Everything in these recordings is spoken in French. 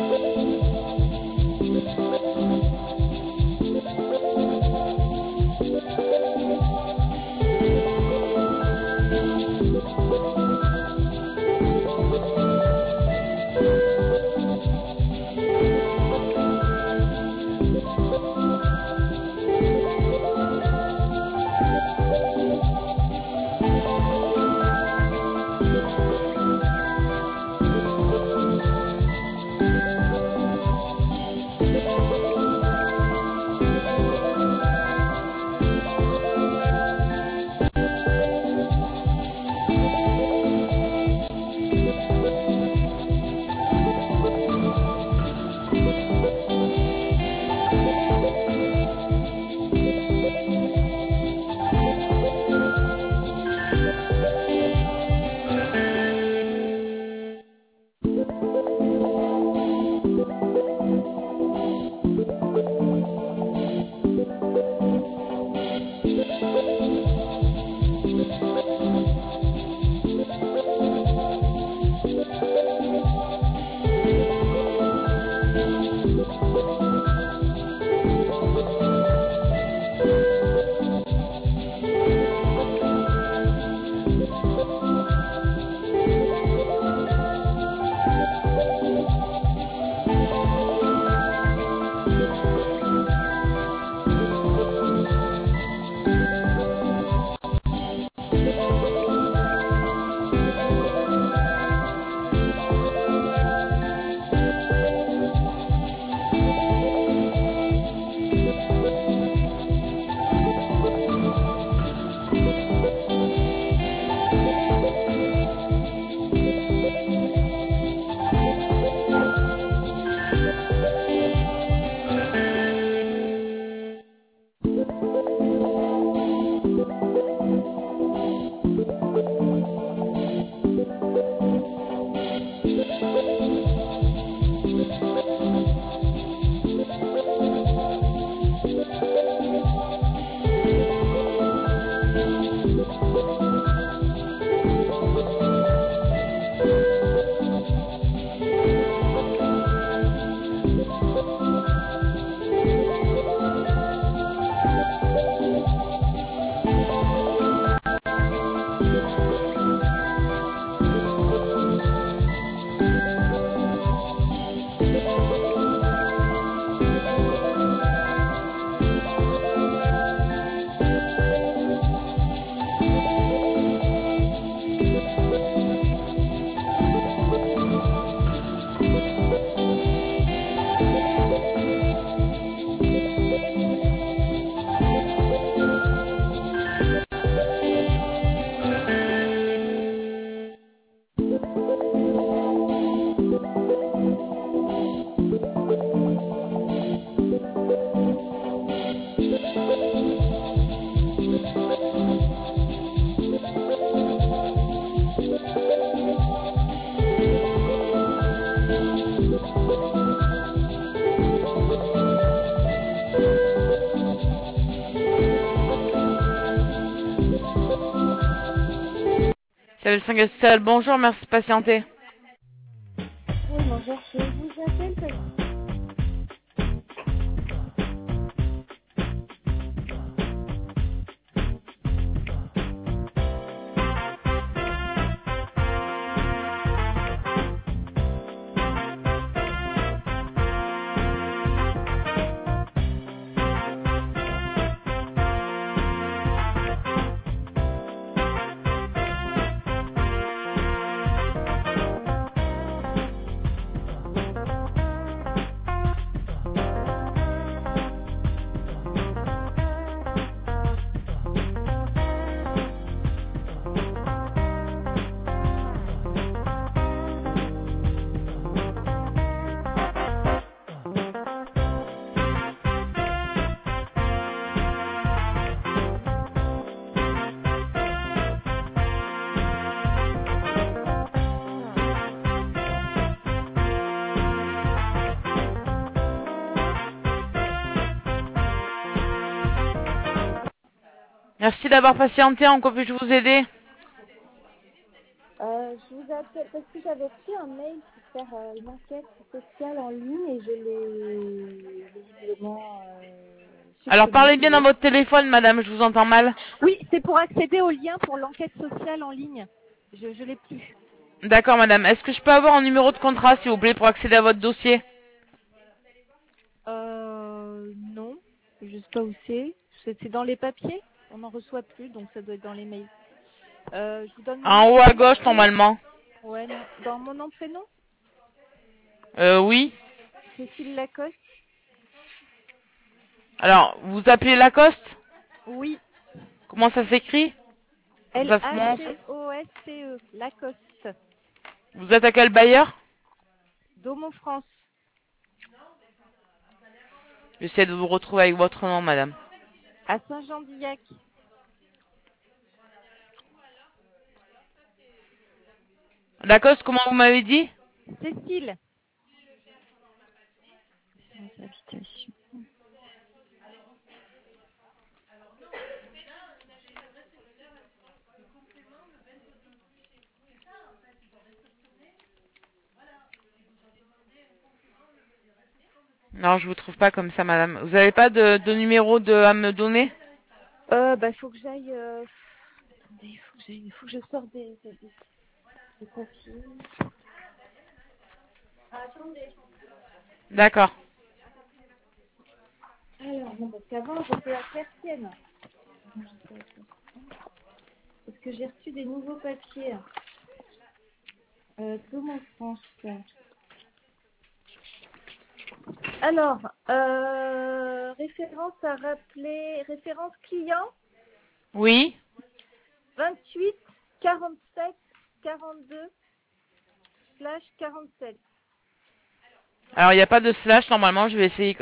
Salut 5 Estelle, bonjour, merci de patienter. Oui, bonjour, je vous appelle parce Merci d'avoir patienté, en quoi puis-je vous aider? Je vous appelle parce que j'avais reçu un mail pour faire une enquête sociale en ligne et je l'ai visiblement Alors supprimée. parlez bien dans votre téléphone, madame, je vous entends mal. Oui, c'est pour accéder au lien pour l'enquête sociale en ligne. Je l'ai plus. D'accord, madame. Est-ce que je peux avoir un numéro de contrat, s'il vous plaît, pour accéder à votre dossier? Non, je sais pas où c'est. C'est dans les papiers. On n'en reçoit plus, donc ça doit être dans les mails. Je vous donne En haut à mon nom, gauche, prénom. normalement. Ouais, non. Dans mon nom, prénom, Oui. Cécile Lacoste. Alors, vous appelez Lacoste? Oui, Comment ça s'écrit? Ça se montre. Lacoste. Lacoste. Vous êtes à quel bailleur? Daumont France. J'essaie de vous retrouver avec votre nom, madame. À Saint-Jean-d'Illac. Lacoste, comment vous m'avez dit? Cécile. Habitation. Non, je vous trouve pas comme ça, madame. Vous avez pas de numéro à me donner? Faut que j'aille. Attendez, faut que je sorte des papiers. Attendez. D'accord. Alors, non, parce qu'avant, j'étais à Persienne. Parce que j'ai reçu des nouveaux papiers. Comment France. Alors, référence à rappeler, référence client Oui. 28 47 42 /47. Alors, il n'y a pas de slash, normalement, je vais essayer.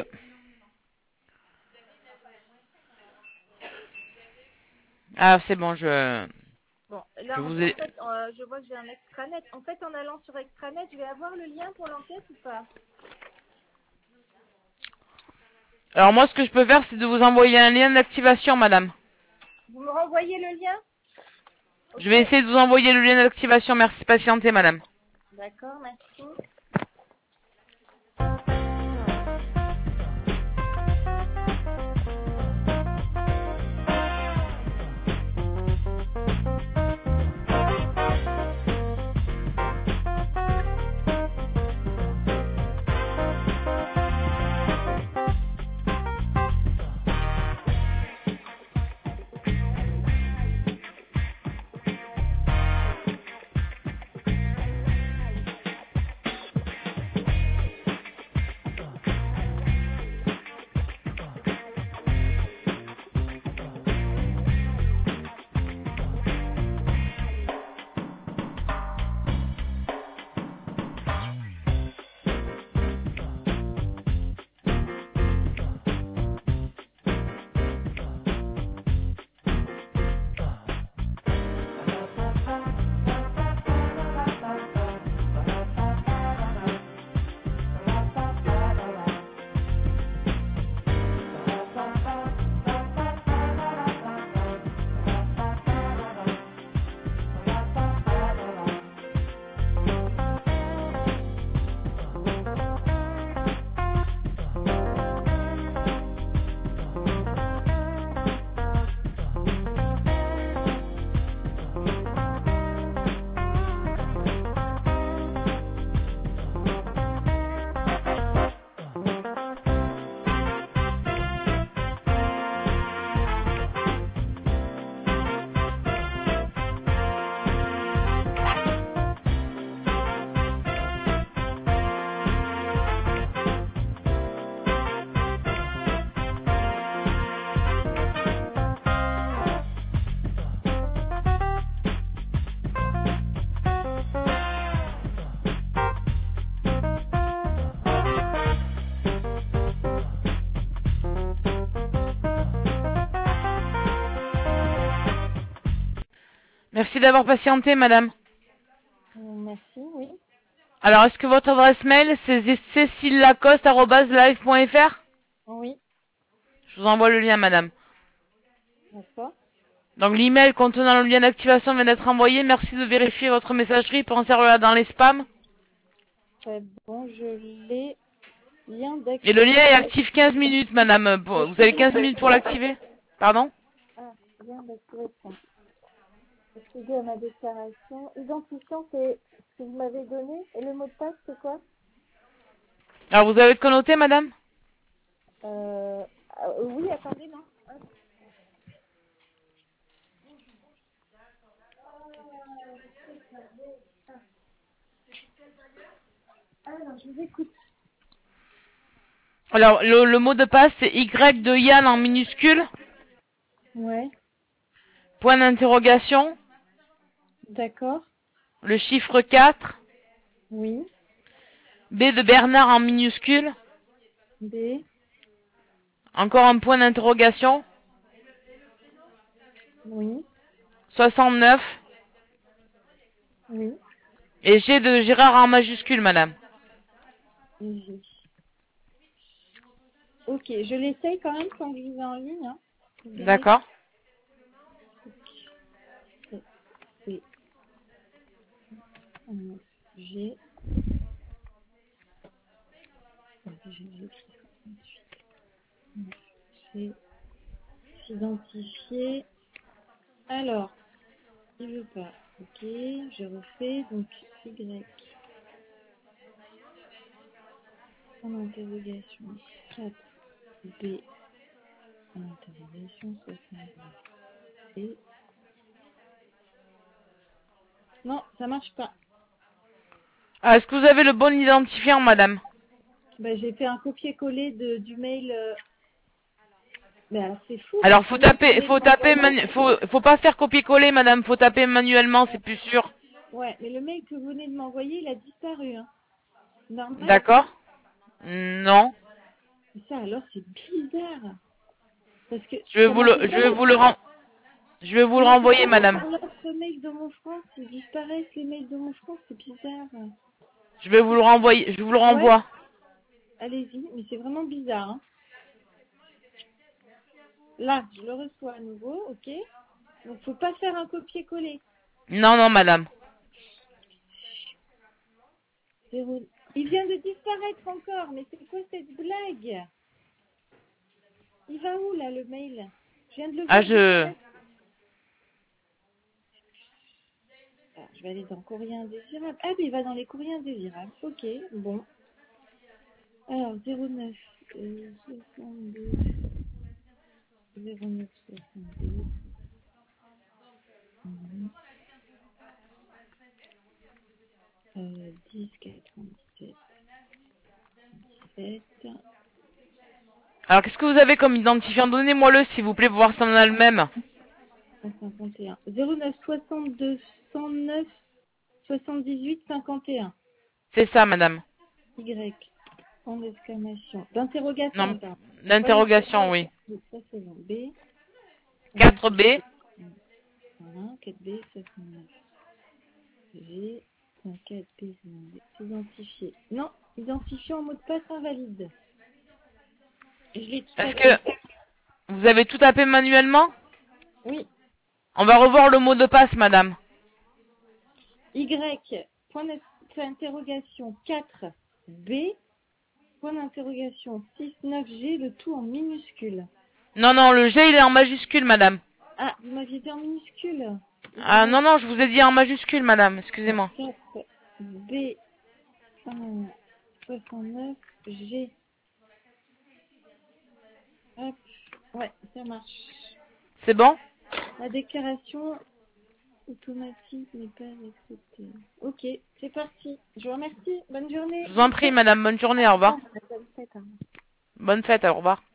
Ah, c'est bon, Bon, je là, vous en ai... fait, je vois que j'ai un extranet. En fait, en allant sur extranet, je vais avoir le lien pour l'enquête ou pas? Alors, moi, ce que je peux faire, c'est de vous envoyer un lien d'activation, madame. Vous me renvoyez le lien? Je vais Ok. essayer de vous envoyer le lien d'activation. Merci de patienter, madame. D'accord, merci. Merci d'avoir patienté, madame. Merci, oui. Alors, est-ce que votre adresse mail, c'est cécilelacoste@live.fr? Oui, Je vous envoie le lien, madame. d'accord. Donc l'email contenant le lien d'activation vient d'être envoyé. Merci de vérifier votre messagerie. Pensez-le dans les spams. Très bon, je l'ai. Lien Et le lien est d'activation. actif 15 minutes, madame. Vous avez 15 minutes pour l'activer. Pardon? Ah, lien d'activation. Accéder à ma déclaration. Identifiant, c'est ce que vous m'avez donné. Et le mot de passe, c'est quoi? Alors vous avez de connoté, madame? Oui, attendez, non. Hop. Alors, je vous écoute. Alors le mot de passe c'est Y de Yann en minuscule. Ouais, Point d'interrogation. d'accord. Le chiffre 4. Oui. B de Bernard en minuscule. B. Encore un point d'interrogation. Oui. 69. Oui. Et G de Gérard en majuscule, madame. G. Ok, je l'essaye quand même quand je vous ai en ligne. Hein. Y. D'accord. C. G. J'ai identifié. Alors, il veut pas. Ok, je refais. Donc, Y. En interrogation 4. B. En interrogation 69. Et... Non, ça marche pas. Ah, est-ce que vous avez le bon identifiant, madame? Ben, j'ai fait un copier-coller du mail. Mais alors, c'est fou Alors parce que faut moi, taper, faut pas faire copier-coller, madame. Faut taper manuellement, c'est plus sûr. ouais, mais le mail que vous venez de m'envoyer, il a disparu. Hein. Normal. D'accord? Non. Mais ça, alors, c'est bizarre. Parce que Je vais ça vous le, m'arrive je vais jamais. vous le je vais vous Ça le m'arrive renvoyer, jamais madame. sur l'autre mail de mon France. Ils disparaissent, les mails de mon France. C'est bizarre. Je vais vous le renvoyer, je vous le Ouais, renvoie. allez-y. Mais c'est vraiment bizarre. Hein. Là, je le reçois à nouveau. Ok. Donc, faut pas faire un copier-coller. Non, non, madame. Zéro. Il vient de disparaître encore. Mais c'est quoi cette blague? Il va où, là, le mail? Je viens de le Ah, voir disparaître. Ah, je vais aller dans courrier indésirable. Ah, mais il va dans les courriers indésirables. Ok, bon. Alors, 09 62 09 62 10 97 17 Alors qu'est-ce que vous avez comme identifiant? Donnez-moi-le, s'il vous plaît, pour voir si on a le même. 151 09 62 109 78 51 C'est ça, madame. Y. Point d'exclamation. Non, D'interrogation, pardon. Point d'interrogation, d'exclamation. oui. Oui, ça c'est bon. B. 4B. Voilà, 4B, 69. G. 4B, identifié. Non, identifiant en mot de passe invalide. Je l'ai tout Est-ce tapé. que vous avez tout tapé manuellement? Oui. On va revoir le mot de passe, madame. Y. Point d'interrogation 4B. Point d'interrogation 69G. Le tout en minuscule. Non, non, le G, il est en majuscule, madame. Ah, vous m'aviez dit en minuscule. Ah, Y. non, non, je vous ai dit en majuscule, madame. Excusez-moi. 4B. 69G. Hop. Ouais, ça marche. C'est bon? La déclaration automatique n'est pas acceptée. Ok, c'est parti. Je vous remercie. Bonne journée. Je vous en prie, madame. Bonne journée, au revoir. Bonne fête, hein. Bonne fête, au revoir.